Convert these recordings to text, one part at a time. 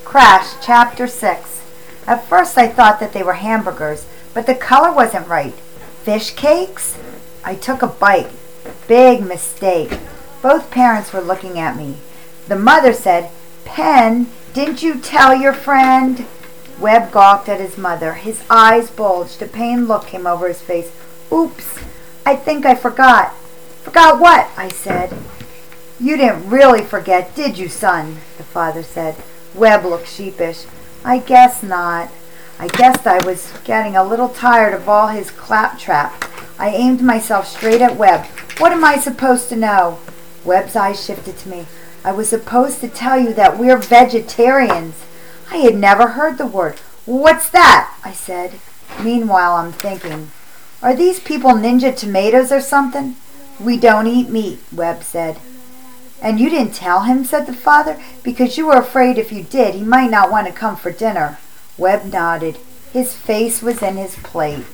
Crash, Chapter 6. At first I thought that they were hamburgers, but the color wasn't right. Fish cakes? I took a bite. Big mistake. Both parents were looking at me. The mother said, "Pen, didn't you tell your friend?" Webb gawked at his mother. His eyes bulged. A pained look came over his face. "Oops, I think I forgot." "Forgot what?" I said. "You didn't really forget, did you, son?" the father said. Webb looked sheepish. "I guess not. I guessed I was getting a little tired of all his claptrap." I aimed myself straight at Webb. "What am I supposed to know?" Webb's eyes shifted to me. "I was supposed to tell you that we're vegetarians." I had never heard the word. "What's that?" I said. Meanwhile, I'm thinking, are these people ninja tomatoes or something? "We don't eat meat," Webb said. "And you didn't tell him," said the father, "because you were afraid if you did, he might not want to come for dinner." Webb nodded. His face was in his plate.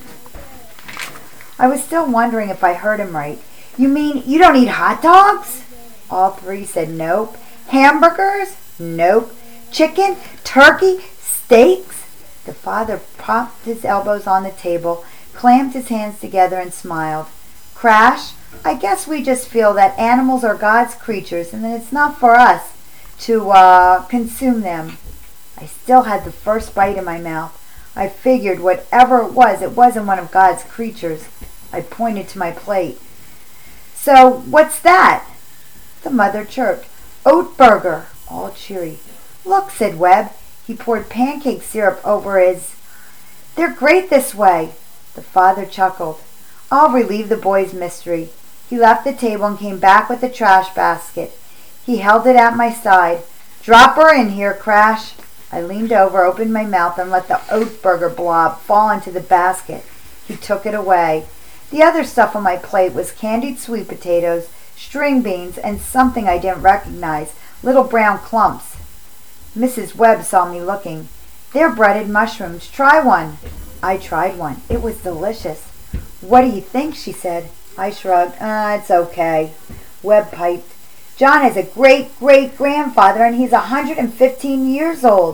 I was still wondering if I heard him right. "You mean you don't eat hot dogs?" All three said nope. "Hamburgers?" Nope. "Chicken? Turkey? Steaks?" The father propped his elbows on the table, clamped his hands together, and smiled. "Crash, I guess we just feel that animals are God's creatures and that it's not for us to consume them." I still had the first bite in my mouth. I figured whatever it wasn't one of God's creatures. I pointed to my plate. "So, what's that?" The mother chirped. "Oat burger," all cheery. "Look," said Webb. He poured pancake syrup over his. "They're great this way." The father chuckled. "I'll relieve the boy's mystery." He left the table and came back with the trash basket. He held it at my side. "Drop her in here, Crash." I leaned over, opened my mouth, and let the oat burger blob fall into the basket. He took it away. The other stuff on my plate was candied sweet potatoes, string beans, and something I didn't recognize, little brown clumps. Mrs. Webb saw me looking. "They're breaded mushrooms. Try one." I tried one. It was delicious. "What do you think?" she said. I shrugged. It's okay." Webb piped. "John has a great-great-grandfather, and he's 115 years old."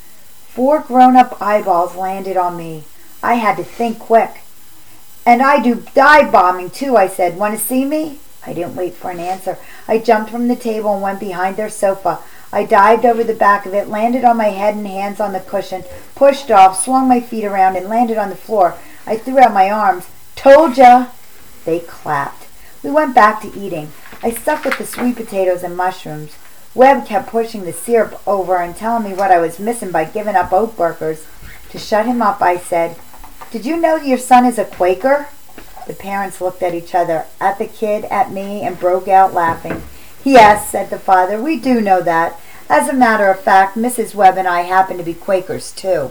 4 grown-up eyeballs landed on me. I had to think quick. "And I do dive bombing, too," I said. "Want to see me?" I didn't wait for an answer. I jumped from the table and went behind their sofa. I dived over the back of it, landed on my head and hands on the cushion, pushed off, swung my feet around, and landed on the floor. I threw out my arms. "Told ya!" They clapped. We went back to eating. I stuck with the sweet potatoes and mushrooms. Webb kept pushing the syrup over and telling me what I was missing by giving up oat burgers. To shut him up, I said, "Did you know your son is a Quaker?" The parents looked at each other, at the kid, at me, and broke out laughing. "Yes," said the father, "we do know that. As a matter of fact, Mrs. Webb and I happen to be Quakers, too."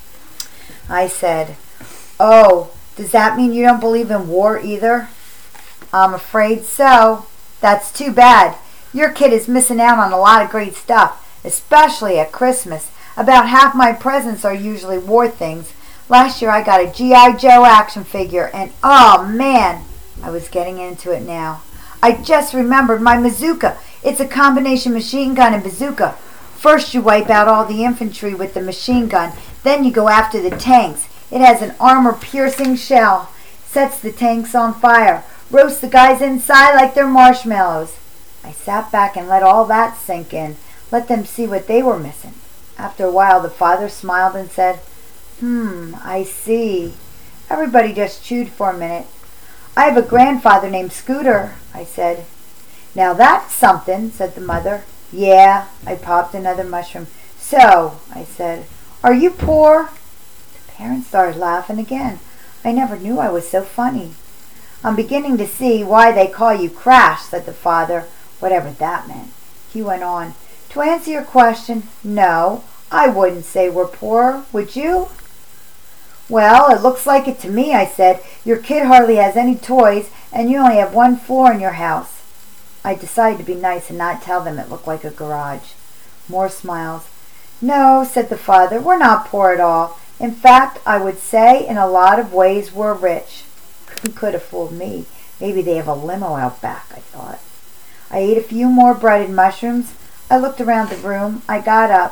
I said, "Oh, does that mean you don't believe in war either?" "I'm afraid so." "That's too bad. Your kid is missing out on a lot of great stuff, especially at Christmas. About half my presents are usually war things. Last year I got a G.I. Joe action figure, and oh man," I was getting into it now, "I just remembered my bazooka. It's a combination machine gun and bazooka. First you wipe out all the infantry with the machine gun, then you go after the tanks. It has an armor-piercing shell, sets the tanks on fire, roasts the guys inside like they're marshmallows." I sat back and let all that sink in, let them see what they were missing. After a while the father smiled and said, I see." Everybody just chewed for a minute. "I have a grandfather named Scooter," I said. "Now that's something," said the mother. "Yeah." I popped another mushroom. "So," I said, "are you poor?" The parents started laughing again. I never knew I was so funny. "I'm beginning to see why they call you Crash," said the father, whatever that meant. He went on, "To answer your question, no, I wouldn't say we're poor, would you?" "Well, it looks like it to me," I said. "Your kid hardly has any toys, and you only have 1 floor in your house." I decided to be nice and not tell them it looked like a garage. More smiles. "No," said the father, "we're not poor at all. In fact, I would say in a lot of ways we're rich." Could have fooled me. Maybe they have a limo out back, I thought. I ate a few more breaded mushrooms. I looked around the room. I got up.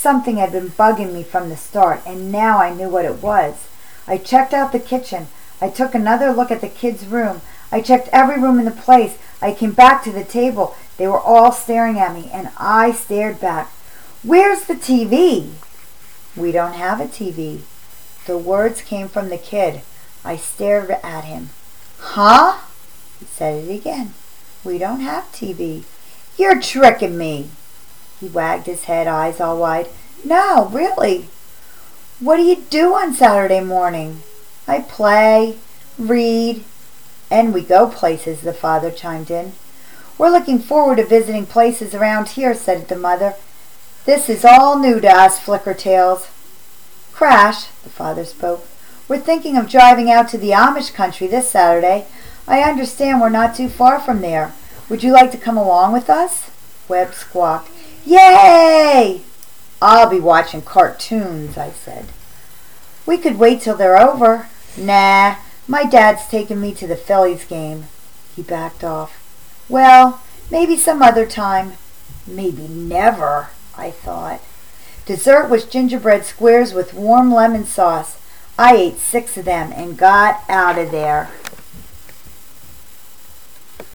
Something had been bugging me from the start, and now I knew what it was. I checked out the kitchen. I took another look at the kids' room. I checked every room in the place. I came back to the table. They were all staring at me, and I stared back. "Where's the TV?" "We don't have a TV." The words came from the kid. I stared at him. "Huh?" He said it again. "We don't have TV." "You're tricking me." He wagged his head, eyes all wide. "No, really." "What do you do on Saturday morning?" "I play, read, and we go places," the father chimed in. "We're looking forward to visiting places around here," said the mother. "This is all new to us Flickertails." "Crash," the father spoke, "we're thinking of driving out to the Amish country this Saturday. I understand we're not too far from there. Would you like to come along with us?" Webb squawked. "Yay!" "I'll be watching cartoons," I said. "We could wait till they're over." "Nah, my dad's taking me to the Phillies game." He backed off. "Well, maybe some other time." Maybe never, I thought. Dessert was gingerbread squares with warm lemon sauce. I ate 6 of them and got out of there.